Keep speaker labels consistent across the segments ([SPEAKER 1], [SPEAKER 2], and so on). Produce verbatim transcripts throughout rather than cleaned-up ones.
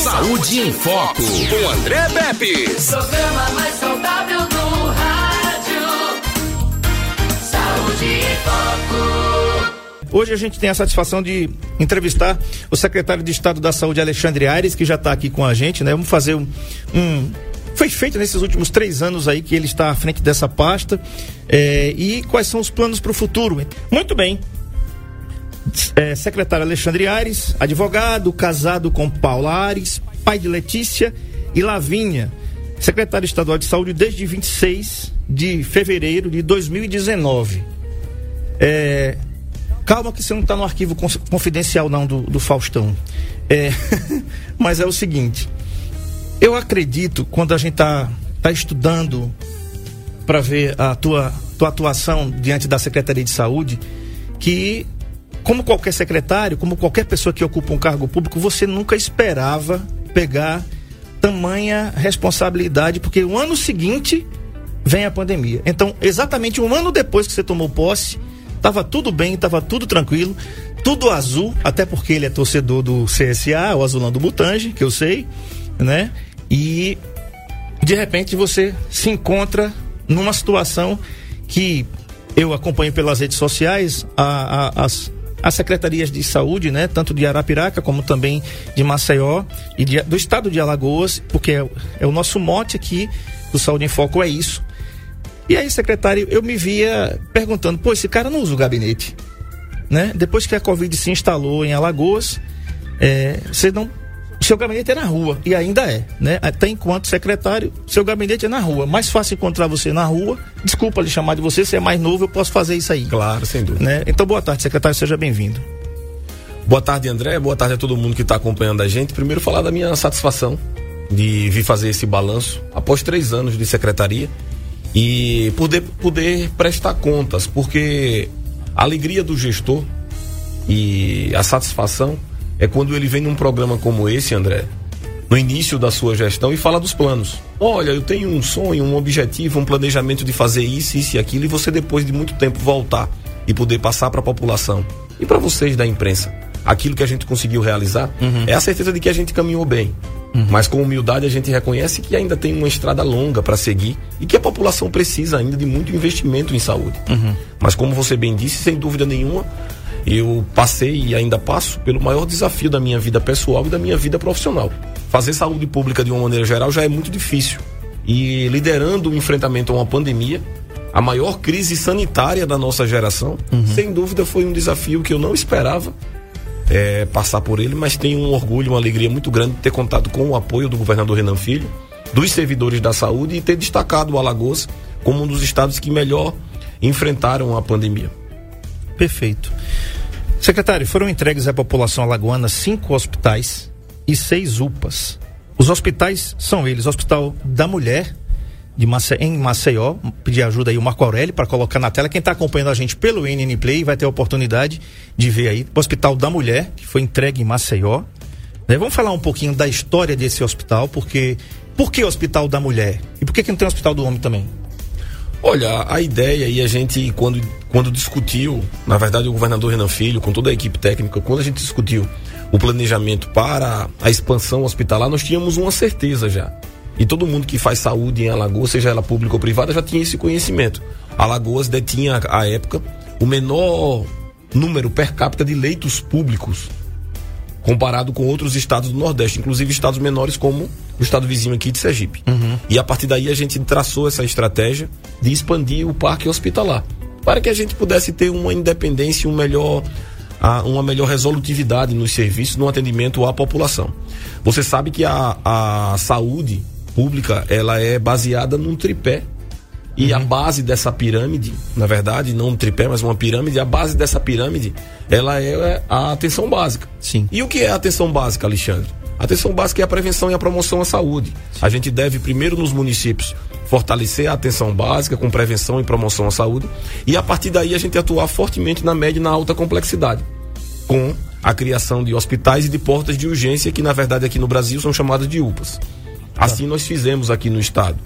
[SPEAKER 1] Saúde em Foco, com André Pepe.
[SPEAKER 2] Programa mais saudável do rádio. Saúde em Foco.
[SPEAKER 3] Hoje a gente tem a satisfação de entrevistar o secretário de Estado da Saúde, Alexandre Aires, que já está aqui com a gente, né? Vamos fazer um, um... Foi feito nesses últimos três anos aí que ele está à frente dessa pasta, é, e quais são os planos para o futuro. Muito bem. É, secretário Alexandre Aires, advogado, casado com Paula Aires, pai de Letícia e Lavínia, secretário estadual de saúde desde vinte e seis de fevereiro de dois mil e dezenove. É, calma que você não está no arquivo confidencial não do, do Faustão, é, mas é o seguinte, eu acredito, quando a gente está tá estudando para ver a tua, tua atuação diante da Secretaria de Saúde, que como qualquer secretário, como qualquer pessoa que ocupa um cargo público, você nunca esperava pegar tamanha responsabilidade, porque o ano seguinte vem a pandemia. Então, exatamente um ano depois que você tomou posse, estava tudo bem, estava tudo tranquilo, tudo azul, até porque ele é torcedor do C S A, o Azulão do Butange, que eu sei, né? E, de repente, você se encontra numa situação que eu acompanho pelas redes sociais, a, a, as as secretarias de saúde, né, tanto de Arapiraca como também de Maceió e de, do estado de Alagoas, porque é, é o nosso mote aqui do Saúde em Foco, é isso. E aí, secretário, eu me via perguntando, pô, esse cara não usa o gabinete, né? Depois que a Covid se instalou em Alagoas, é, você não, seu gabinete é na rua, e ainda é, né? Até enquanto secretário, seu gabinete é na rua. Mais fácil encontrar você na rua. Desculpa lhe chamar de você, você é mais novo, eu posso fazer isso aí.
[SPEAKER 4] Claro, sem dúvida.
[SPEAKER 3] Né? Então, boa tarde, secretário, seja bem-vindo.
[SPEAKER 4] Boa tarde, André, boa tarde a todo mundo que está acompanhando a gente. Primeiro, falar da minha satisfação de vir fazer esse balanço após três anos de secretaria e poder, poder prestar contas, porque a alegria do gestor e a satisfação é quando ele vem num programa como esse, André, no início da sua gestão, e fala dos planos. Olha, eu tenho um sonho, um objetivo, um planejamento de fazer isso, isso e aquilo, e você, depois de muito tempo, voltar e poder passar para a população e para vocês da imprensa aquilo que a gente conseguiu realizar, uhum. é a certeza de que a gente caminhou bem. Uhum. Mas com humildade a gente reconhece que ainda tem uma estrada longa para seguir e que a população precisa ainda de muito investimento em saúde. Uhum. Mas como você bem disse, sem dúvida nenhuma, eu passei e ainda passo pelo maior desafio da minha vida pessoal e da minha vida profissional. Fazer saúde pública de uma maneira geral já é muito difícil. E liderando o enfrentamento a uma pandemia, a maior crise sanitária da nossa geração, uhum. sem dúvida foi um desafio que eu não esperava é, passar por ele, mas tenho um orgulho, uma alegria muito grande de ter contado com o apoio do governador Renan Filho, dos servidores da saúde e ter destacado o Alagoas como um dos estados que melhor enfrentaram a pandemia.
[SPEAKER 3] Perfeito. Secretário, foram entregues à população alagoana cinco hospitais e seis U P As. Os hospitais são eles: Hospital da Mulher de Mace... em Maceió, pedir ajuda aí o Marco Aurélio para colocar na tela. Quem está acompanhando a gente pelo N N Play vai ter a oportunidade de ver aí. O Hospital da Mulher, que foi entregue em Maceió. Né? Vamos falar um pouquinho da história desse hospital, porque por que Hospital da Mulher? E por que, que não tem Hospital do Homem também?
[SPEAKER 4] Olha, a ideia, e a gente, quando, quando discutiu, na verdade o governador Renan Filho, com toda a equipe técnica, quando a gente discutiu o planejamento para a expansão hospitalar, nós tínhamos uma certeza já. E todo mundo que faz saúde em Alagoas, seja ela pública ou privada, já tinha esse conhecimento. Alagoas detinha, à época, o menor número per capita de leitos públicos, comparado com outros estados do Nordeste, inclusive estados menores como o estado vizinho aqui de Sergipe. Uhum. E a partir daí a gente traçou essa estratégia de expandir o parque hospitalar, para que a gente pudesse ter uma independência, um melhor, uma melhor resolutividade nos serviços, no atendimento à população. Você sabe que a, a saúde pública, ela é baseada num tripé. E uhum. a base dessa pirâmide, na verdade, não um tripé, mas uma pirâmide, a base dessa pirâmide, ela é a atenção básica.
[SPEAKER 3] Sim.
[SPEAKER 4] E o que é a atenção básica, Alexandre? A atenção básica é a prevenção e a promoção à saúde. Sim. A gente deve, primeiro, nos municípios, fortalecer a atenção básica com prevenção e promoção à saúde, e a partir daí a gente atuar fortemente na média e na alta complexidade, com a criação de hospitais e de portas de urgência, que na verdade aqui no Brasil são chamadas de U P As. Assim nós fizemos aqui no estado.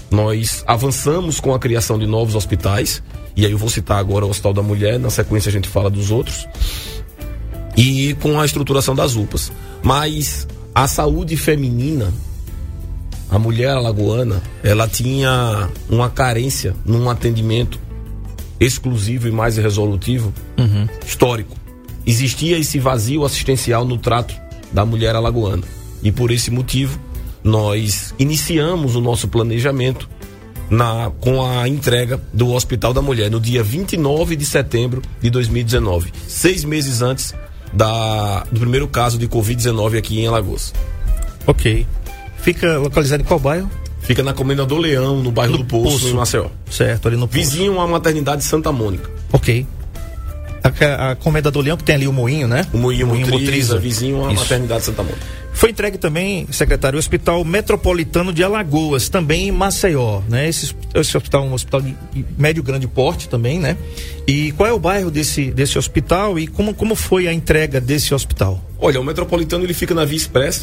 [SPEAKER 4] Nós avançamos com a criação de novos hospitais, e aí eu vou citar agora o Hospital da Mulher, na sequência a gente fala dos outros, e com a estruturação das U P As. Mas a saúde feminina, a mulher alagoana, ela tinha uma carência num atendimento exclusivo e mais resolutivo, uhum. histórico. Existia esse vazio assistencial no trato da mulher alagoana. E por esse motivo, nós iniciamos o nosso planejamento na, com a entrega do Hospital da Mulher, no dia vinte e nove de setembro de dois mil e dezenove, seis meses antes da, do primeiro caso de covid dezenove aqui em Alagoas.
[SPEAKER 3] Ok. Fica localizado em qual bairro?
[SPEAKER 4] Fica na Comendador Leão, no bairro
[SPEAKER 3] no
[SPEAKER 4] do Poço,
[SPEAKER 3] Poço,
[SPEAKER 4] em Maceió.
[SPEAKER 3] Certo, ali no Poço.
[SPEAKER 4] Vizinho à maternidade Santa Mônica.
[SPEAKER 3] Ok. A, a Comendador Leão, que tem ali o moinho, né?
[SPEAKER 4] O moinho, moinho Motriza, vizinho à
[SPEAKER 3] Isso.
[SPEAKER 4] maternidade Santa Mônica.
[SPEAKER 3] Foi entregue também, secretário, o Hospital Metropolitano de Alagoas, também em Maceió, né? Esse, esse hospital é um hospital de médio grande porte também, né? E qual é o bairro desse, desse hospital e como, como foi a entrega desse hospital?
[SPEAKER 4] Olha, o Metropolitano ele fica na Via Expressa,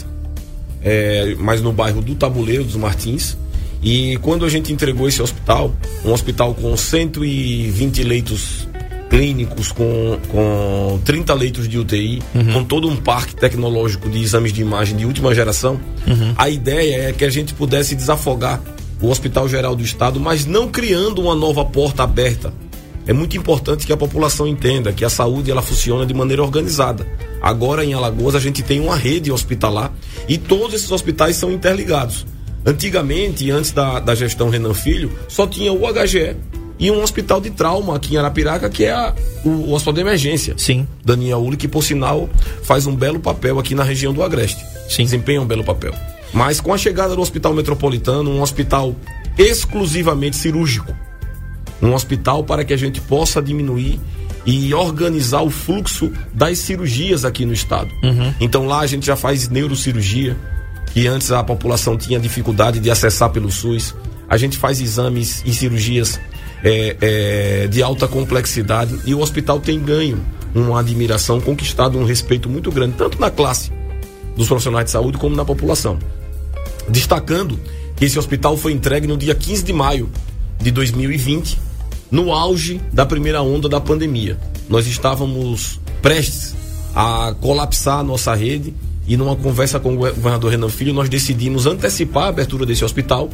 [SPEAKER 4] é, mas no bairro do Tabuleiro dos Martins. E quando a gente entregou esse hospital, um hospital com cento e vinte leitos clínicos, com, com trinta leitos de U T I, uhum. com todo um parque tecnológico de exames de imagem de última geração, uhum. a ideia é que a gente pudesse desafogar o Hospital Geral do Estado, mas não criando uma nova porta aberta. É muito importante que a população entenda que a saúde ela funciona de maneira organizada. Agora em Alagoas a gente tem uma rede hospitalar e todos esses hospitais são interligados. Antigamente, antes da, da gestão Renan Filho, só tinha o H G E e um hospital de trauma aqui em Arapiraca, que é a, o, o hospital de emergência.
[SPEAKER 3] Sim.
[SPEAKER 4] Daniel Uli, que por sinal faz um belo papel aqui na região do Agreste.
[SPEAKER 3] Sim.
[SPEAKER 4] Desempenha um belo papel. Mas com a chegada do Hospital Metropolitano, um hospital exclusivamente cirúrgico, um hospital para que a gente possa diminuir e organizar o fluxo das cirurgias aqui no estado. Uhum. Então lá a gente já faz neurocirurgia, que antes a população tinha dificuldade de acessar pelo SUS. A gente faz exames e cirurgias é, é, de alta complexidade e o hospital tem ganho uma admiração, conquistado um respeito muito grande, tanto na classe dos profissionais de saúde como na população. Destacando que esse hospital foi entregue no dia quinze de maio de dois mil e vinte, no auge da primeira onda da pandemia. Nós estávamos prestes a colapsar a nossa rede e numa conversa com o governador Renan Filho nós decidimos antecipar a abertura desse hospital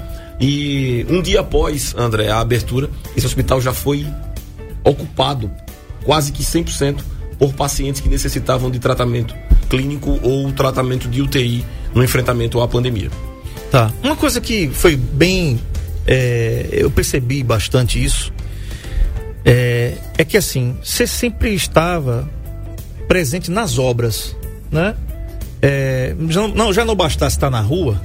[SPEAKER 4] e um dia após, André, a abertura, esse hospital já foi ocupado quase que cem por cento por pacientes que necessitavam de tratamento clínico ou tratamento de U T I no enfrentamento à pandemia.
[SPEAKER 3] Tá. Uma coisa que foi bem... É, eu percebi bastante isso, é, é que assim, você sempre estava presente nas obras, né? É, já, não, já não bastasse estar na rua,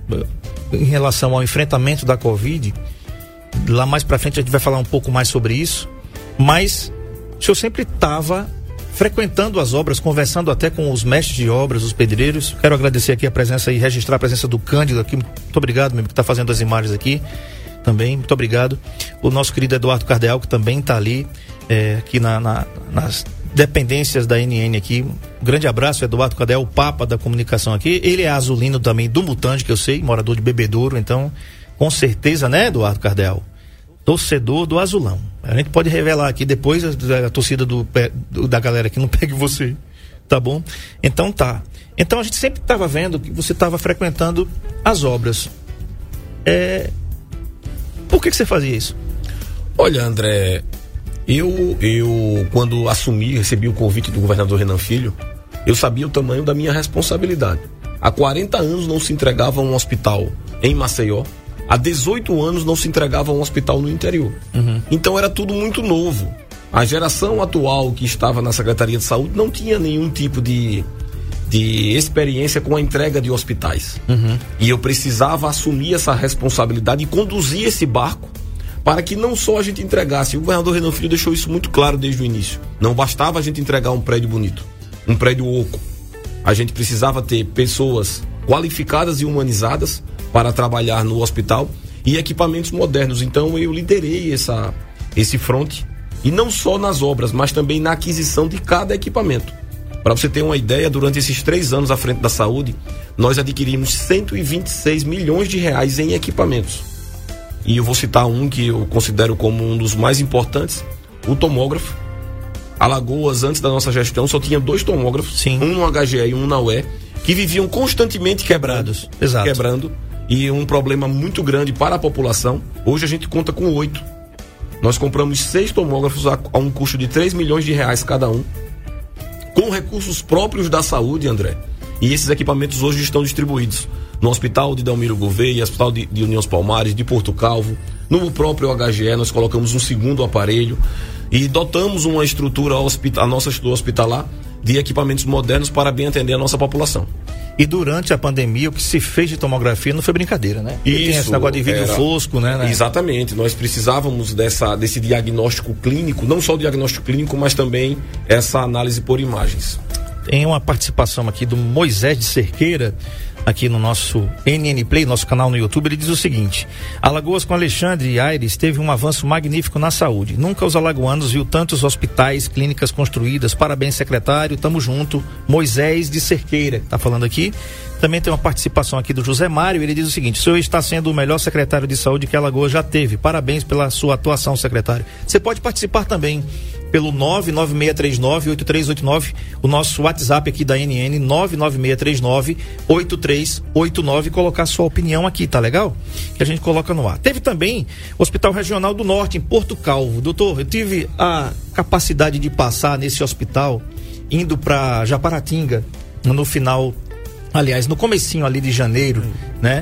[SPEAKER 3] em relação ao enfrentamento da Covid, lá mais pra frente a gente vai falar um pouco mais sobre isso, mas o senhor sempre estava frequentando as obras, conversando até com os mestres de obras, os pedreiros. Quero agradecer aqui a presença e registrar a presença do Cândido aqui. Muito obrigado, meu amigo, que está fazendo as imagens aqui também. Muito obrigado. O nosso querido Eduardo Cardeal, que também está ali, é, aqui na, na, nas dependências da N N aqui. Um grande abraço, Eduardo Cardeal, o papa da comunicação aqui. Ele é azulino também do Mutante, que eu sei, morador de Bebedouro, então, com certeza, né, Eduardo Cardeal? Torcedor do Azulão. A gente pode revelar aqui depois a, a torcida do, do, da galera que não pegue você, tá bom? Então tá. Então a gente sempre estava vendo que você estava frequentando as obras. É... Por que que você fazia isso?
[SPEAKER 4] Olha, André, eu, eu quando assumi, recebi o convite do governador Renan Filho, eu sabia o tamanho da minha responsabilidade. Há quarenta anos não se entregava um hospital em Maceió. Há dezoito anos não se entregava um hospital no interior. Uhum. Então era tudo muito novo. A geração atual que estava na Secretaria de Saúde não tinha nenhum tipo de, de experiência com a entrega de hospitais. Uhum. E eu precisava assumir essa responsabilidade e conduzir esse barco para que não só a gente entregasse. O governador Renan Filho deixou isso muito claro desde o início. Não bastava a gente entregar um prédio bonito, um prédio oco. A gente precisava ter pessoas qualificadas e humanizadas para trabalhar no hospital e equipamentos modernos. Então eu liderei essa, esse fronte, e não só nas obras, mas também na aquisição de cada equipamento. Para você ter uma ideia, durante esses três anos à frente da saúde, nós adquirimos cento e vinte e seis milhões de reais em equipamentos. E eu vou citar um que eu considero como um dos mais importantes, o tomógrafo. Alagoas, antes da nossa gestão, só tinha dois tomógrafos, Sim. um no H G E e um na U E, que viviam constantemente quebrados,
[SPEAKER 3] Exato.
[SPEAKER 4] quebrando, e um problema muito grande para a população. Hoje a gente conta com oito. Nós compramos seis tomógrafos a, a um custo de três milhões de reais cada um, com recursos próprios da saúde, André. E esses equipamentos hoje estão distribuídos no Hospital de Delmiro Gouveia, Hospital de, de União dos Palmares, de Porto Calvo. No próprio H G E nós colocamos um segundo aparelho e dotamos uma estrutura, hospita- a nossa estrutura hospitalar, de equipamentos modernos para bem atender a nossa população.
[SPEAKER 3] E durante a pandemia, o que se fez de tomografia não foi brincadeira, né? Porque
[SPEAKER 4] Isso,
[SPEAKER 3] tem esse negócio de vidro
[SPEAKER 4] era...
[SPEAKER 3] fosco, né, né?
[SPEAKER 4] Exatamente. Nós precisávamos dessa, desse diagnóstico clínico, não só o diagnóstico clínico, mas também essa análise por imagens.
[SPEAKER 3] Tem uma participação aqui do Moisés de Cerqueira, aqui no nosso N N Play, nosso canal no YouTube. Ele diz o seguinte: Alagoas com Alexandre e Aires teve um avanço magnífico na saúde. Nunca os alagoanos viu tantos hospitais, clínicas construídas. Parabéns, secretário, tamo junto. Moisés de Cerqueira tá falando aqui. Também tem uma participação aqui do José Mário. Ele diz o seguinte: o senhor está sendo o melhor secretário de saúde que Alagoas já teve. Parabéns pela sua atuação, secretário. Você pode participar também pelo nove nove seis três nove oito três oito nove, o nosso WhatsApp aqui da N N, nove nove seis três nove oito três oito nove, e colocar sua opinião aqui, tá legal? Que a gente coloca no ar. Teve também o Hospital Regional do Norte, em Porto Calvo. Doutor, eu tive a capacidade de passar nesse hospital, indo para Japaratinga, no final, aliás, no comecinho ali de janeiro, né?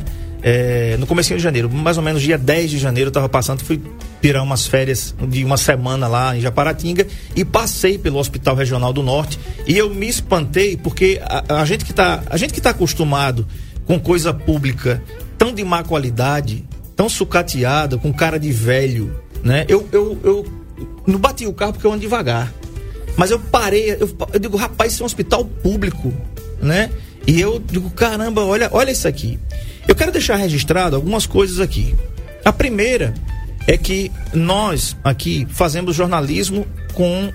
[SPEAKER 3] É, no comecinho de janeiro, mais ou menos dia dez de janeiro, eu tava passando, fui tirar umas férias de uma semana lá em Japaratinga e passei pelo Hospital Regional do Norte e eu me espantei porque a, a gente que tá, a gente que tá acostumado com coisa pública tão de má qualidade, tão sucateada, com cara de velho, né? Eu, eu, eu não bati o carro porque eu ando devagar, mas eu parei, eu, eu digo, rapaz, isso é um hospital público, né? E eu digo, caramba, olha, olha isso aqui. Eu quero deixar registrado algumas coisas aqui. A primeira é que nós aqui fazemos jornalismo com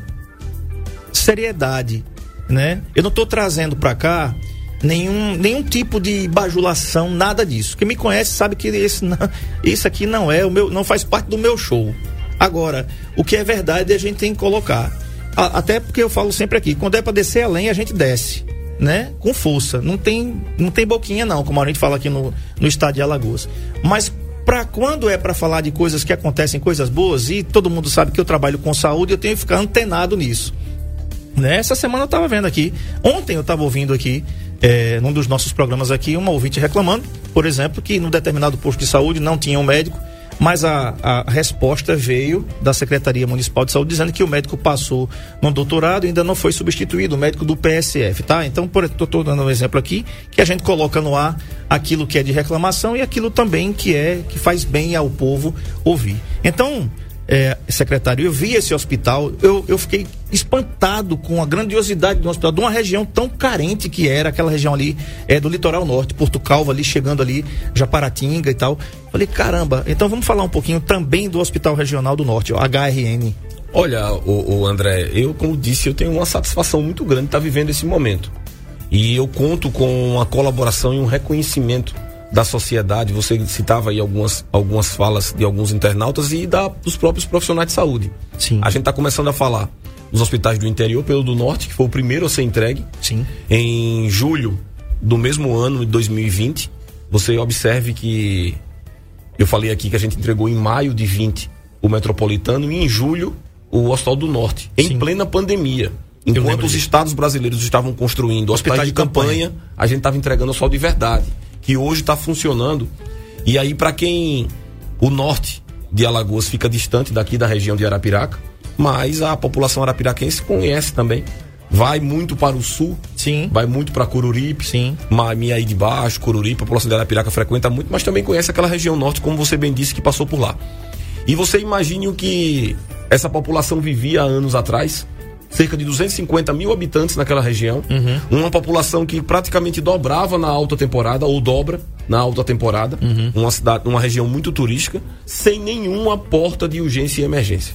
[SPEAKER 3] seriedade, né? Eu não estou trazendo para cá nenhum, nenhum tipo de bajulação, nada disso. Quem me conhece sabe que esse, não, isso aqui não é o meu, não faz parte do meu show. Agora, o que é verdade a gente tem que colocar. A, até porque eu falo sempre aqui, quando é para descer a lenha a gente desce, né? Com força, não tem, não tem boquinha não, como a gente fala aqui no, no estado de Alagoas. Mas para quando é para falar de coisas que acontecem, coisas boas, e todo mundo sabe que eu trabalho com saúde, eu tenho que ficar antenado nisso, né? Essa semana eu tava vendo aqui, ontem eu tava ouvindo aqui, é, num dos nossos programas aqui, uma ouvinte reclamando, por exemplo, que num determinado posto de saúde não tinha um médico, mas a, a resposta veio da Secretaria Municipal de Saúde dizendo que o médico passou no doutorado e ainda não foi substituído, o médico do P S F, tá? Então, por, tô, tô dando um exemplo aqui, que a gente coloca no ar aquilo que é de reclamação e aquilo também que é, que faz bem ao povo ouvir. Então, é, secretário, eu vi esse hospital, eu, eu fiquei espantado com a grandiosidade do hospital, de uma região tão carente que era, aquela região ali é, do litoral norte, Porto Calvo ali, chegando ali, Japaratinga e tal. Falei, caramba, então vamos falar um pouquinho também do Hospital Regional do Norte, o H R N.
[SPEAKER 4] Olha, o, o André, eu, como disse, eu tenho uma satisfação muito grande de estar vivendo esse momento. E eu conto com uma colaboração e um reconhecimento da sociedade. Você citava aí algumas, algumas falas de alguns internautas e da, dos próprios profissionais de saúde.
[SPEAKER 3] Sim.
[SPEAKER 4] A gente está começando a falar dos hospitais do interior, pelo do norte, que foi o primeiro a ser entregue.
[SPEAKER 3] Sim.
[SPEAKER 4] Em julho do mesmo ano, de dois mil e vinte, você observe que eu falei aqui que a gente entregou em maio de vinte o Metropolitano e em julho o Hospital do Norte, em Sim. plena pandemia. Enquanto os estados brasileiros estavam construindo hospitais de campanha, campanha, a gente estava entregando o Hospital de Verdade, que hoje está funcionando. E aí, para quem o norte de Alagoas fica distante daqui da região de Arapiraca, mas a população arapiraquense conhece também. Vai muito para o sul,
[SPEAKER 3] Sim.
[SPEAKER 4] vai muito para Coruripe,
[SPEAKER 3] Sim.
[SPEAKER 4] Miaí de Baixo, Coruripe, a população de Arapiraca frequenta muito, mas também conhece aquela região norte, como você bem disse, que passou por lá. E você imagine o que essa população vivia há anos atrás, cerca de duzentos e cinquenta mil habitantes naquela região, uhum. uma população que praticamente dobrava na alta temporada, ou dobra na alta temporada, uhum. uma cidade, uma região muito turística, sem nenhuma porta de urgência e emergência.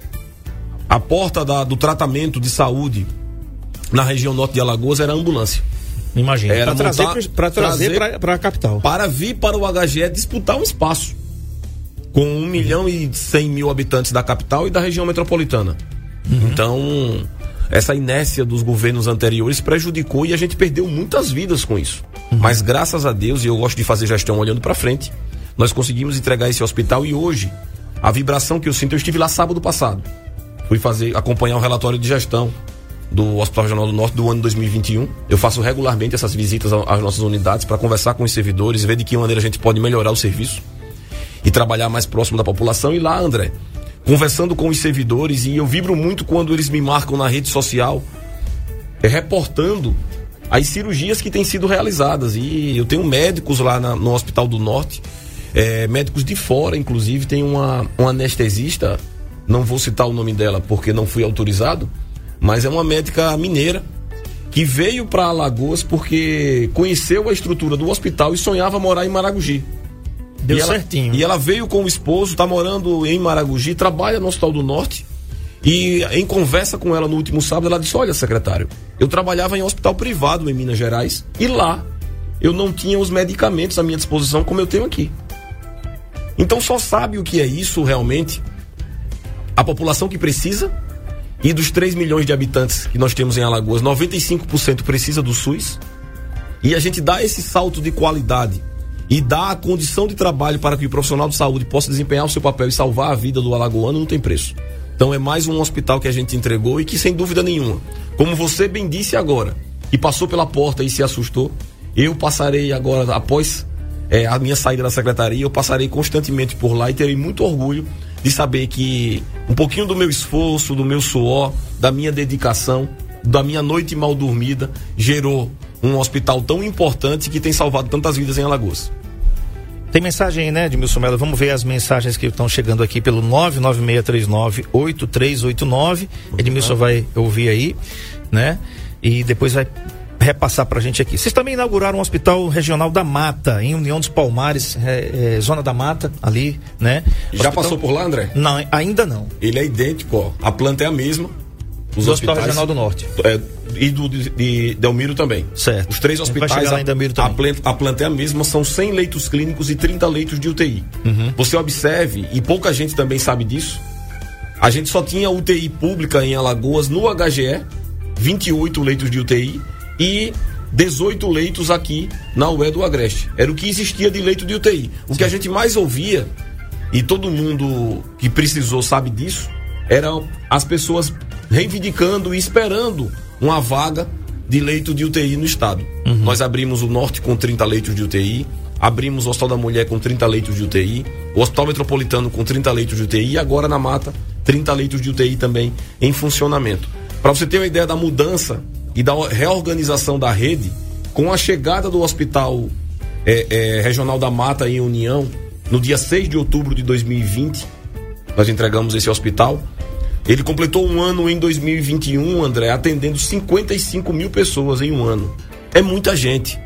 [SPEAKER 4] A porta da, do tratamento de saúde na região norte de Alagoas era a ambulância.
[SPEAKER 3] Imagina,
[SPEAKER 4] era
[SPEAKER 3] para trazer para trazer para a capital.
[SPEAKER 4] Para vir para o H G E disputar um espaço com um uhum. milhão e cem mil habitantes da capital e da região metropolitana. Uhum. Então, essa inércia dos governos anteriores prejudicou e a gente perdeu muitas vidas com isso. Uhum. Mas graças a Deus, e eu gosto de fazer gestão olhando para frente, nós conseguimos entregar esse hospital e hoje, a vibração que eu sinto, eu estive lá sábado passado. Fui fazer, acompanhar o relatório de gestão do Hospital Regional do Norte do ano dois mil e vinte e um. Eu faço regularmente essas visitas às nossas unidades para conversar com os servidores e ver de que maneira a gente pode melhorar o serviço e trabalhar mais próximo da população. E lá, André, conversando com os servidores, e eu vibro muito quando eles me marcam na rede social, é, reportando as cirurgias que têm sido realizadas. E eu tenho médicos lá na, no Hospital do Norte, é, médicos de fora, inclusive, tem uma, uma anestesista, não vou citar o nome dela porque não fui autorizado, mas é uma médica mineira que veio para Alagoas porque conheceu a estrutura do hospital e sonhava morar em Maragogi.
[SPEAKER 3] Deu
[SPEAKER 4] e ela,
[SPEAKER 3] certinho.
[SPEAKER 4] E ela veio com o esposo, está morando em Maragogi, trabalha no Hospital do Norte. E em conversa com ela no último sábado, ela disse: olha, secretário, eu trabalhava em hospital privado em Minas Gerais e lá eu não tinha os medicamentos à minha disposição como eu tenho aqui. Então só sabe o que é isso realmente a população que precisa. E dos três milhões de habitantes que nós temos em Alagoas, noventa e cinco por cento precisa do SUS. E a gente dá esse salto de qualidade e dá a condição de trabalho para que o profissional de saúde possa desempenhar o seu papel e salvar a vida do alagoano, não tem preço. Então é mais um hospital que a gente entregou e que, sem dúvida nenhuma, como você bem disse agora, que passou pela porta e se assustou, eu passarei agora, após é, a minha saída da secretaria, eu passarei constantemente por lá e terei muito orgulho de saber que um pouquinho do meu esforço, do meu suor, da minha dedicação, da minha noite mal dormida, gerou um hospital tão importante que tem salvado tantas vidas em Alagoas.
[SPEAKER 3] Tem mensagem, né, Edmilson Melo? Vamos ver as mensagens que estão chegando aqui pelo nove nove seis três nove oito três oito nove. Edmilson vai ouvir aí, né? E depois vai repassar pra gente aqui. Vocês também inauguraram um hospital regional da Mata, em União dos Palmares, é, é, zona da Mata, ali, né?
[SPEAKER 4] Já
[SPEAKER 3] hospital...
[SPEAKER 4] passou por lá, André?
[SPEAKER 3] Não, ainda não.
[SPEAKER 4] Ele é idêntico, ó. A planta é a mesma. Os
[SPEAKER 3] do
[SPEAKER 4] hospitais,
[SPEAKER 3] Hospital Regional do Norte.
[SPEAKER 4] É, e do de, de Delmiro também.
[SPEAKER 3] Certo.
[SPEAKER 4] Os três hospitais,
[SPEAKER 3] vai chegar lá em Delmiro também.
[SPEAKER 4] A, planta, a planta é a mesma, são cem leitos clínicos e trinta leitos de U T I. Uhum. Você observe, e pouca gente também sabe disso, a gente só tinha U T I pública em Alagoas no H G E, vinte e oito leitos de U T I e dezoito leitos aqui na U E do Agreste. Era o que existia de leito de U T I. O Sim. que a gente mais ouvia, e todo mundo que precisou sabe disso, eram as pessoas reivindicando e esperando uma vaga de leito de U T I no estado. Uhum. Nós abrimos o Norte com trinta leitos de U T I, abrimos o Hospital da Mulher com trinta leitos de U T I, o Hospital Metropolitano com trinta leitos de U T I e agora na Mata, trinta leitos de U T I também em funcionamento. Para você ter uma ideia da mudança e da reorganização da rede, com a chegada do Hospital é, é, Regional da Mata em União, no dia seis de outubro de dois mil e vinte, nós entregamos esse hospital. Ele completou um ano em dois mil e vinte e um, André, atendendo cinquenta e cinco mil pessoas em um ano. É muita gente.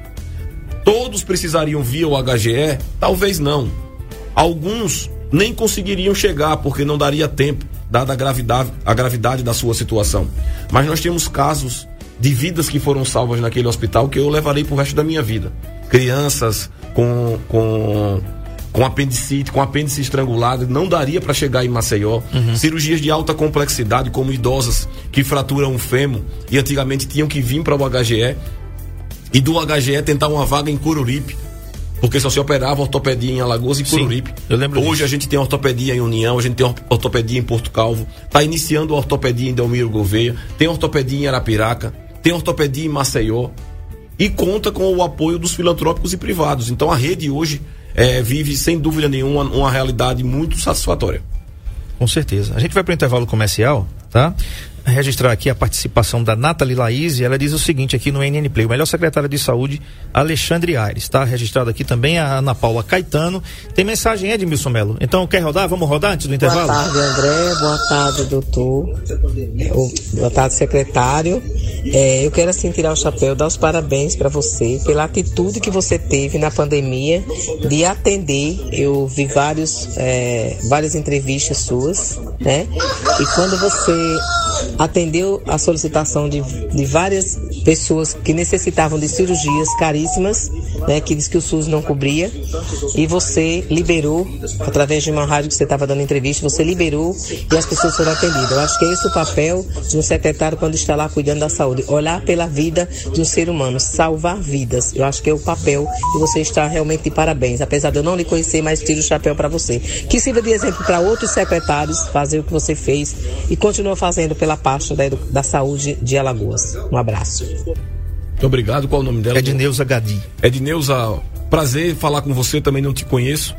[SPEAKER 4] Todos precisariam vir ao H G E? Talvez não. Alguns nem conseguiriam chegar, porque não daria tempo, dada a gravidade, a gravidade da sua situação. Mas nós temos casos de vidas que foram salvas naquele hospital que eu levarei pro resto da minha vida. Crianças com... com com apendicite, com apêndice estrangulado, não daria para chegar em Maceió. Uhum. Cirurgias de alta complexidade, como idosas que fraturam o fêmur e antigamente tinham que vir para o H G E e do H G E tentar uma vaga em Coruripe, porque só se operava ortopedia em Alagoas e Coruripe. Sim, eu lembro Hoje disso. A gente tem ortopedia em União, a gente tem ortopedia em Porto Calvo, está iniciando a ortopedia em Delmiro Gouveia, tem ortopedia em Arapiraca, tem ortopedia em Maceió e conta com o apoio dos filantrópicos e privados. Então a rede hoje É, vive sem dúvida nenhuma uma realidade muito satisfatória.
[SPEAKER 3] Com certeza. A gente vai para o intervalo comercial, tá? Registrar aqui a participação da Nathalie Laís, e ela diz o seguinte aqui no N N Play: o melhor secretário de saúde, Alexandre Aires, tá? Registrado aqui também a Ana Paula Caetano. Tem mensagem, Edmilson Melo? Então quer rodar? Vamos rodar antes do intervalo?
[SPEAKER 5] Boa tarde, André. Boa tarde, doutor. Boa tarde, secretário. É, eu quero assim tirar o chapéu, dar os parabéns para você pela atitude que você teve na pandemia de atender. Eu vi vários, é, várias entrevistas suas né? E quando você atendeu a solicitação de, de várias pessoas que necessitavam de cirurgias caríssimas, né, que diz que o SUS não cobria, e você liberou, através de uma rádio que você estava dando entrevista, você liberou e as pessoas foram atendidas. Eu acho que é esse o papel de um secretário quando está lá cuidando da saúde, olhar pela vida de um ser humano, salvar vidas. Eu acho que é o papel e você está realmente de parabéns, apesar de eu não lhe conhecer, mas tiro o chapéu para você. Que sirva de exemplo para outros secretários fazer o que você fez e continua fazendo pela pasta da, da saúde de Alagoas. Um abraço.
[SPEAKER 4] Muito obrigado. Qual é o nome dela?
[SPEAKER 3] Edneuza Gadi.
[SPEAKER 4] Edneuza, prazer falar com você, também não te conheço,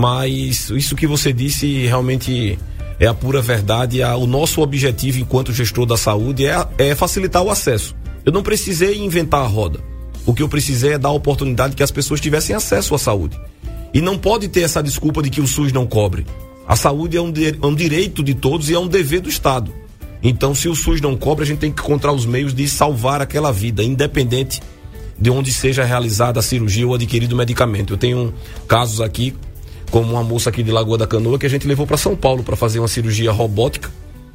[SPEAKER 4] mas isso que você disse realmente é a pura verdade. O nosso objetivo enquanto gestor da saúde é, é facilitar o acesso. Eu não precisei inventar a roda. O que eu precisei é dar a oportunidade que as pessoas tivessem acesso à saúde. E não pode ter essa desculpa de que o SUS não cobre. A saúde é um, de, é um direito de todos e é um dever do Estado. Então, se o SUS não cobre, a gente tem que encontrar os meios de salvar aquela vida, independente de onde seja realizada a cirurgia ou adquirido o medicamento. Eu tenho casos aqui, como uma moça aqui de Lagoa da Canoa, que a gente levou para São Paulo para fazer uma cirurgia robótica.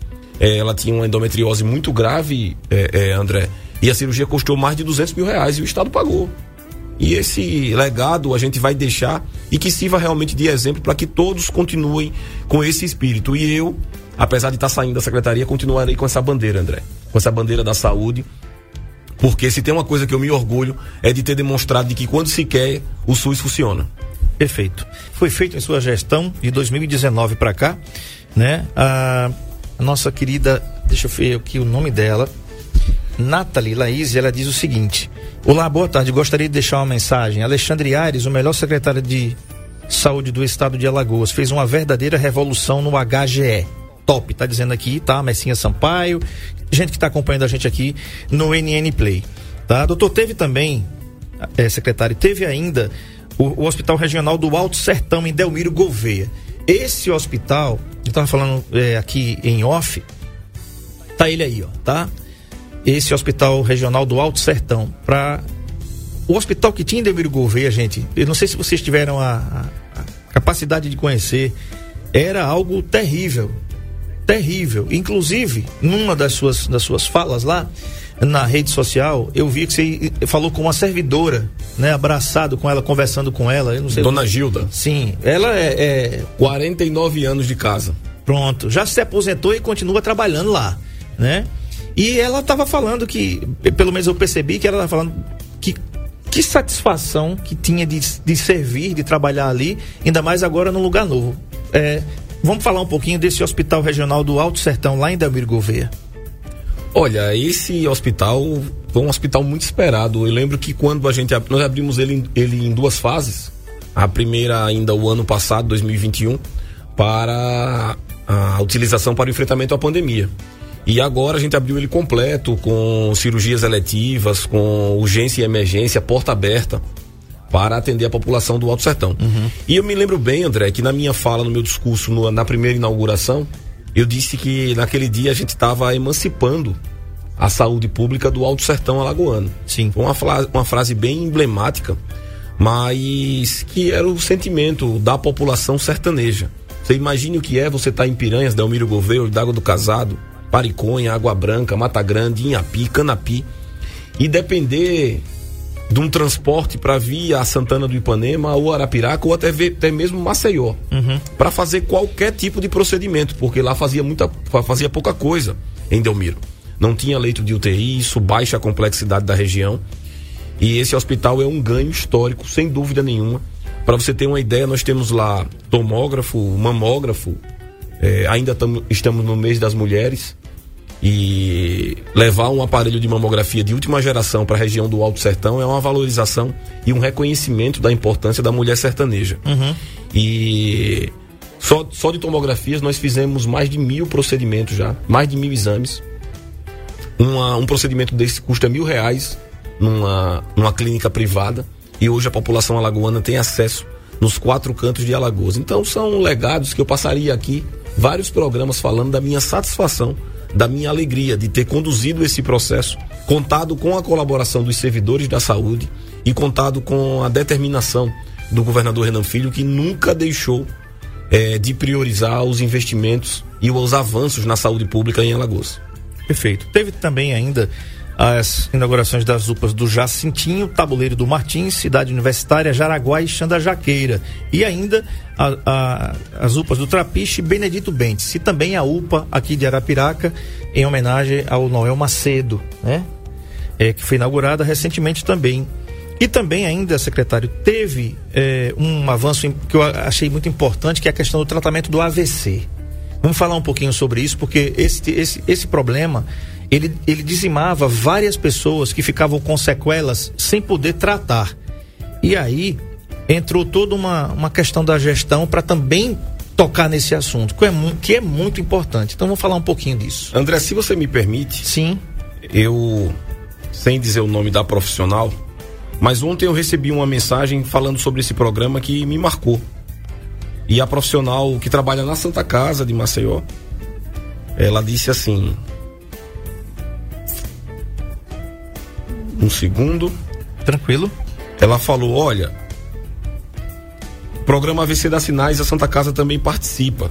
[SPEAKER 4] É, ela tinha uma endometriose muito grave, é, é, André, e a cirurgia custou mais de duzentos mil reais e o Estado pagou. E esse legado a gente vai deixar e que sirva realmente de exemplo para que todos continuem com esse espírito. E eu, apesar de estar saindo da secretaria, continuarei com essa bandeira, André, com essa bandeira da saúde, porque se tem uma coisa que eu me orgulho é de ter demonstrado de que quando se quer, o SUS funciona.
[SPEAKER 3] Perfeito. Foi feito em sua gestão de dois mil e dezenove para cá, né? A, a nossa querida, deixa eu ver aqui o nome dela, Nathalie Laís, ela diz o seguinte: olá, boa tarde, gostaria de deixar uma mensagem. Alexandre Aires, o melhor secretário de saúde do estado de Alagoas, fez uma verdadeira revolução no H G E. Top, tá dizendo aqui, tá? Messinha Sampaio, gente que tá acompanhando a gente aqui no N N Play, tá? Doutor, teve também, é, secretário, teve ainda o, o Hospital Regional do Alto Sertão, em Delmiro Gouveia. Esse hospital, eu tava falando é, aqui em off, tá ele aí, ó, tá? Esse Hospital Regional do Alto Sertão, para o hospital que tinha em Delmiro Gouveia, gente, eu não sei se vocês tiveram a, a, a capacidade de conhecer, era algo terrível, terrível. Inclusive, numa das suas, das suas falas lá, na rede social, eu vi que você falou com uma servidora, né, abraçado com ela, conversando com ela, eu não sei.
[SPEAKER 4] Dona Gilda.
[SPEAKER 3] Sim, ela é, é...
[SPEAKER 4] quarenta e nove anos de casa.
[SPEAKER 3] Pronto, já se aposentou e continua trabalhando lá, né? E ela estava falando que, pelo menos eu percebi que ela estava falando que, que satisfação que tinha de, de servir, de trabalhar ali, ainda mais agora num lugar novo. É, vamos falar um pouquinho desse Hospital Regional do Alto Sertão, lá em Delmiro Gouveia.
[SPEAKER 4] Olha, esse hospital foi um hospital muito esperado. Eu lembro que quando a gente, nós abrimos ele, ele em duas fases, a primeira ainda o ano passado, dois mil e vinte e um, para a utilização para o enfrentamento à pandemia. E agora a gente abriu ele completo, com cirurgias eletivas, com urgência e emergência, porta aberta, para atender a população do Alto Sertão. Uhum. E eu me lembro bem, André, que na minha fala, no meu discurso, no, na primeira inauguração, eu disse que naquele dia a gente estava emancipando a saúde pública do Alto Sertão alagoano.
[SPEAKER 3] Sim.
[SPEAKER 4] Foi uma, uma frase bem emblemática, mas que era o sentimento da população sertaneja. Você imagine o que é você estar tá em Piranhas, Delmiro Gouveia, D'Água do Casado, Pariconha, Água Branca, Mata Grande, Inhapi, Canapi, e depender de um transporte para vir a Santana do Ipanema ou Arapiraca ou até, ver, até mesmo Maceió, uhum, para fazer qualquer tipo de procedimento, porque lá fazia, muita, fazia pouca coisa em Delmiro. Não tinha leito de U T I, isso baixa a complexidade da região, e esse hospital é um ganho histórico, sem dúvida nenhuma. Para você ter uma ideia, nós temos lá tomógrafo, mamógrafo, é, ainda tamo, estamos no mês das mulheres, e levar um aparelho de mamografia de última geração para a região do Alto Sertão é uma valorização e um reconhecimento da importância da mulher sertaneja. Uhum. E só, só de tomografias nós fizemos mais de mil procedimentos já, mais de mil exames. Uma, um procedimento desse custa mil reais numa, numa clínica privada, e hoje a população alagoana tem acesso nos quatro cantos de Alagoas. Então são legados que eu passaria aqui vários programas falando da minha satisfação, da minha alegria de ter conduzido esse processo, contado com a colaboração dos servidores da saúde e contado com a determinação do governador Renan Filho, que nunca deixou é, de priorizar os investimentos e os avanços na saúde pública em Alagoas.
[SPEAKER 3] Perfeito. Teve também ainda as inaugurações das U P As do Jacintinho, Tabuleiro do Martins, Cidade Universitária, Jaraguá e Xanda Jaqueira. E ainda a, a, as U P As do Trapiche e Benedito Bentes. E também a U P A aqui de Arapiraca, em homenagem ao Noel Macedo, né? É, que foi inaugurada recentemente também. E também ainda, secretário, teve é, um avanço que eu achei muito importante, que é a questão do tratamento do A V C. Vamos falar um pouquinho sobre isso, porque esse, esse, esse problema, ele, ele dizimava várias pessoas que ficavam com sequelas sem poder tratar. E aí entrou toda uma, uma questão da gestão para também tocar nesse assunto, que é, que é muito importante. Então vamos falar um pouquinho disso.
[SPEAKER 4] André, se você me permite,
[SPEAKER 3] sim,
[SPEAKER 4] eu, sem dizer o nome da profissional, mas ontem eu recebi uma mensagem falando sobre esse programa que me marcou. E a profissional que trabalha na Santa Casa de Maceió, ela disse assim, um segundo,
[SPEAKER 3] tranquilo,
[SPEAKER 4] ela falou, olha, programa A V C das Sinais, a Santa Casa também participa.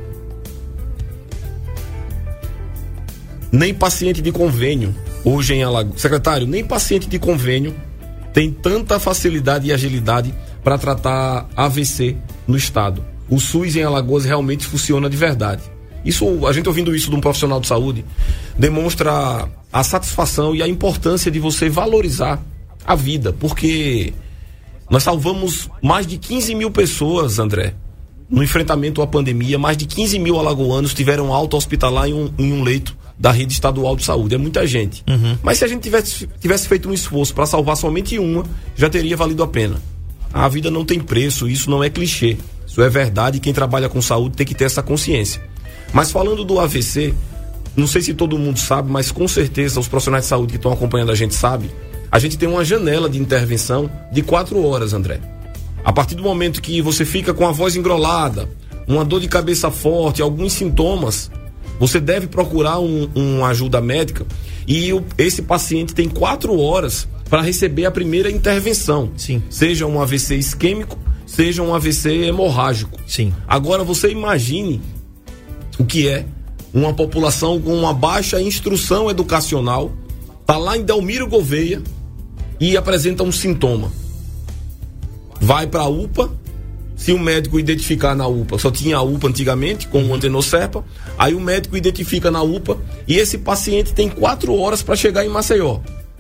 [SPEAKER 4] Nem paciente de convênio hoje em Alagoas, secretário, nem paciente de convênio tem tanta facilidade e agilidade para tratar A V C no estado. O SUS em Alagoas realmente funciona de verdade. Isso, a gente ouvindo isso de um profissional de saúde, demonstra a satisfação e a importância de você valorizar a vida, porque nós salvamos mais de quinze mil pessoas, André, no enfrentamento à pandemia. Mais de quinze mil alagoanos tiveram alta hospitalar em um, em um leito da rede estadual de saúde. É muita gente.
[SPEAKER 3] Uhum.
[SPEAKER 4] Mas se a gente tivesse, tivesse feito um esforço para salvar somente uma, já teria valido a pena. A vida não tem preço, isso não é clichê. Isso é verdade, e quem trabalha com saúde tem que ter essa consciência. Mas falando do A V C, não sei se todo mundo sabe, mas com certeza os profissionais de saúde que estão acompanhando a gente sabem, a gente tem uma janela de intervenção de quatro horas, André. A partir do momento que você fica com a voz engrolada, uma dor de cabeça forte, alguns sintomas, você deve procurar um, uma ajuda médica, e o, esse paciente tem quatro horas para receber a primeira intervenção.
[SPEAKER 3] Sim.
[SPEAKER 4] Seja um A V C isquêmico, seja um A V C hemorrágico.
[SPEAKER 3] Sim.
[SPEAKER 4] Agora você imagine o que é uma população com uma baixa instrução educacional, tá lá em Delmiro Gouveia e apresenta um sintoma. Vai para a U P A, se o médico identificar na U P A, só tinha a U P A antigamente, com o Antenocerpa, aí o médico identifica na U P A e esse paciente tem quatro horas para chegar em Maceió.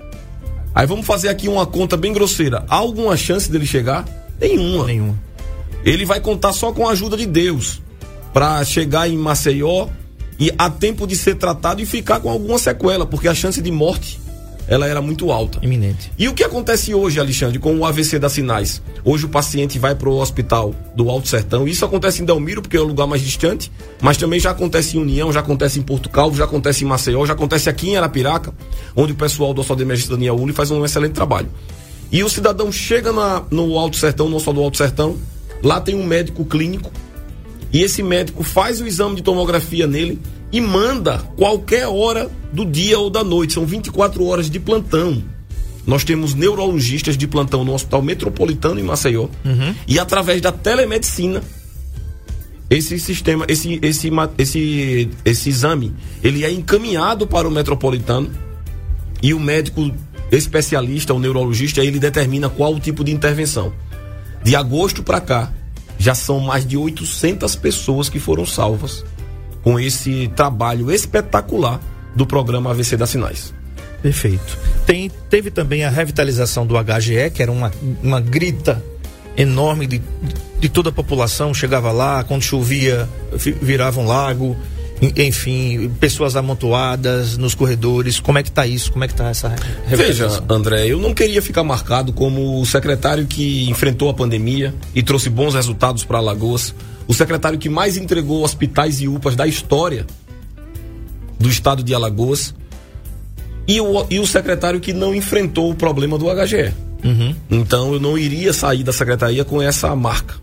[SPEAKER 4] Aí vamos fazer aqui uma conta bem grosseira. Há alguma chance dele chegar? Nenhuma.
[SPEAKER 3] Nenhuma.
[SPEAKER 4] Ele vai contar só com a ajuda de Deus para chegar em Maceió e a tempo de ser tratado e ficar com alguma sequela, porque a chance de morte ela era muito alta.
[SPEAKER 3] Iminente.
[SPEAKER 4] E o que acontece hoje, Alexandre, com o A V C das Sinais? Hoje o paciente vai para o hospital do Alto Sertão. Isso acontece em Delmiro, porque é o lugar mais distante, mas também já acontece em União, já acontece em Porto Calvo, já acontece em Maceió, já acontece aqui em Arapiraca, onde o pessoal do Hospital de Emergência Daniel Uli faz um excelente trabalho. E o cidadão chega na, no Alto Sertão, no Hospital do Alto Sertão, lá tem um médico clínico, e esse médico faz o exame de tomografia nele e manda qualquer hora do dia ou da noite. São vinte e quatro horas de plantão. Nós temos neurologistas de plantão no Hospital Metropolitano em Maceió.
[SPEAKER 3] Uhum.
[SPEAKER 4] E através da telemedicina, esse sistema, esse, esse, esse, esse exame, ele é encaminhado para o Metropolitano e o médico especialista, o neurologista, ele determina qual o tipo de intervenção. De agosto para cá, já são mais de oitocentas pessoas que foram salvas com esse trabalho espetacular do programa A V C das Sinais.
[SPEAKER 3] Perfeito. Tem, teve também a revitalização do H G E, que era uma, uma grita enorme de, de toda a população. Chegava lá, quando chovia, virava um lago, enfim, pessoas amontoadas nos corredores. Como é que está isso? Como é que está essa revitalização?
[SPEAKER 4] Veja, André, eu não queria ficar marcado como o secretário que enfrentou a pandemia e trouxe bons resultados para Alagoas, o secretário que mais entregou hospitais e U P As da história do estado de Alagoas, e o, e o secretário que não enfrentou o problema do H G E.
[SPEAKER 3] Uhum.
[SPEAKER 4] Então eu não iria sair da secretaria com essa marca.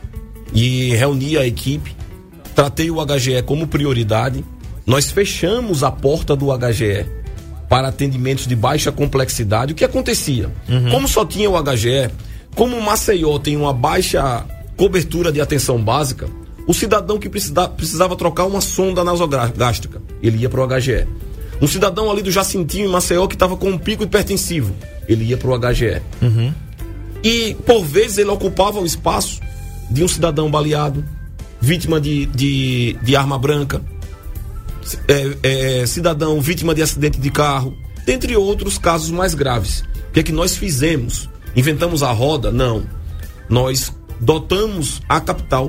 [SPEAKER 4] E reuni a equipe, tratei o H G E como prioridade. Nós fechamos a porta do H G E para atendimentos de baixa complexidade. O que acontecia? Uhum. Como só tinha o H G E, como Maceió tem uma baixa cobertura de atenção básica, O cidadão que precisava, precisava trocar uma sonda nasogástrica, ele ia para o H G E. Um cidadão ali do Jacintinho, em Maceió, que estava com um pico hipertensivo, ele ia para o H G E.
[SPEAKER 3] Uhum.
[SPEAKER 4] E, por vezes, ele ocupava o espaço de um cidadão baleado, vítima de, de, de arma branca, é, é, cidadão vítima de acidente de carro, dentre outros casos mais graves. O que é que nós fizemos? Inventamos a roda? Não. Nós dotamos a capital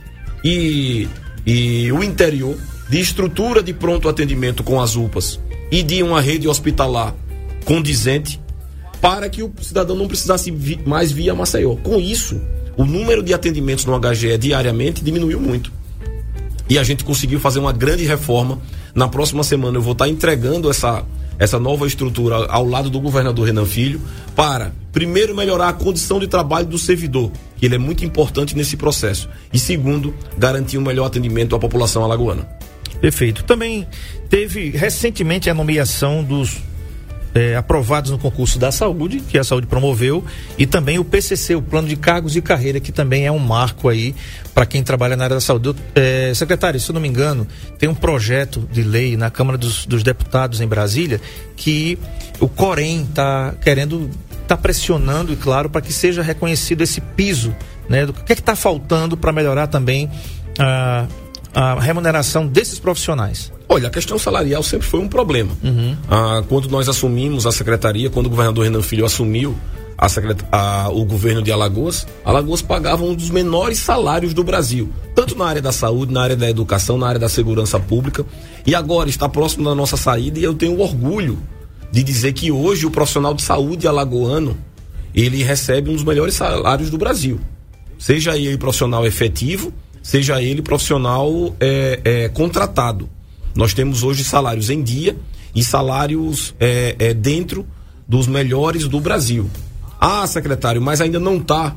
[SPEAKER 4] e, e o interior de estrutura de pronto atendimento com as U P As e de uma rede hospitalar condizente para que o cidadão não precisasse vi, mais via Maceió. Com isso, o número de atendimentos no H G E diariamente diminuiu muito. E a gente conseguiu fazer uma grande reforma. Na próxima semana eu vou estar entregando essa, essa nova estrutura ao lado do governador Renan Filho para, primeiro, melhorar a condição de trabalho do servidor, que ele é muito importante nesse processo. E, segundo, garantir um melhor atendimento à população alagoana.
[SPEAKER 3] Perfeito. Também teve recentemente a nomeação dos É, aprovados no concurso da saúde, que a saúde promoveu, e também o P C C, o plano de cargos e carreira, que também é um marco aí para quem trabalha na área da saúde. É, secretário, se eu não me engano, tem um projeto de lei na Câmara dos, dos Deputados em Brasília que o Corém está querendo, está pressionando, e claro, para que seja reconhecido esse piso, né? Do que é que está faltando para melhorar também a, a remuneração desses profissionais.
[SPEAKER 4] Olha, a questão salarial sempre foi um problema.
[SPEAKER 3] Uhum.
[SPEAKER 4] Ah, quando nós assumimos a secretaria, quando o governador Renan Filho assumiu a secret... a, o governo de Alagoas, Alagoas pagava um dos menores salários do Brasil, tanto na área da saúde, na área da educação, na área da segurança pública, e agora está próximo da nossa saída, e eu tenho orgulho de dizer que hoje o profissional de saúde alagoano, ele recebe um dos melhores salários do Brasil, seja ele profissional efetivo, seja ele profissional é, é, contratado. Nós temos hoje salários em dia e salários é, é, dentro dos melhores do Brasil. Ah, secretário, mas ainda não está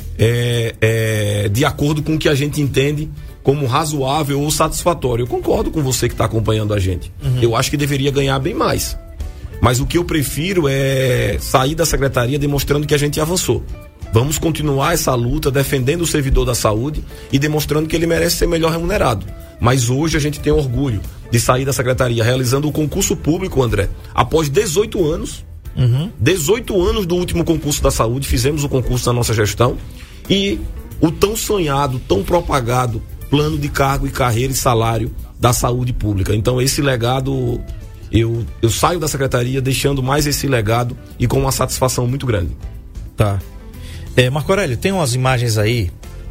[SPEAKER 4] é, é, de acordo com o que a gente entende como razoável ou satisfatório. Eu concordo com você que está acompanhando a gente. Uhum. Eu acho que deveria ganhar bem mais. Mas o que eu prefiro é sair da secretaria demonstrando que a gente avançou. Vamos continuar essa luta defendendo o servidor da saúde e demonstrando que ele merece ser melhor remunerado. Mas hoje a gente tem orgulho de sair da secretaria realizando o concurso público, André. Após dezoito anos,
[SPEAKER 3] uhum.
[SPEAKER 4] dezoito anos do último concurso da saúde, fizemos o concurso da nossa gestão e o tão sonhado, tão propagado plano de cargo e carreira e salário da saúde pública. Então esse legado, eu, eu saio da secretaria deixando mais esse legado e com uma satisfação muito grande.
[SPEAKER 3] Tá. É, Marco Aurélio, tem umas imagens aí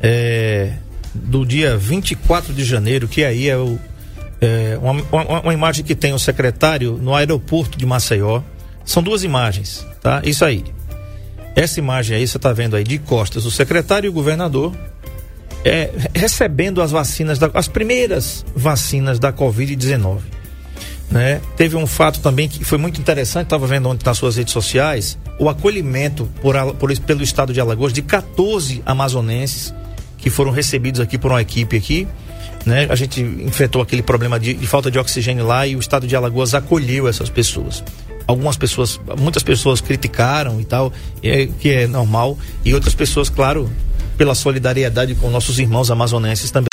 [SPEAKER 3] é, do dia vinte e quatro de janeiro, que aí é, o, é uma, uma, uma imagem que tem o secretário no aeroporto de Maceió. São duas imagens, tá? Isso aí. Essa imagem aí, você tá vendo aí de costas, o secretário e o governador é, recebendo as vacinas, da, as primeiras vacinas da covid dezenove. Né? Teve um fato também que foi muito interessante, estava vendo ontem nas suas redes sociais, o acolhimento por, por, pelo estado de Alagoas de quatorze amazonenses que foram recebidos aqui por uma equipe aqui, né? A gente enfrentou aquele problema de, de falta de oxigênio lá e o estado de Alagoas acolheu essas pessoas. Algumas pessoas, muitas pessoas criticaram e tal, é, que é normal, e outras pessoas, claro, pela solidariedade com nossos irmãos amazonenses também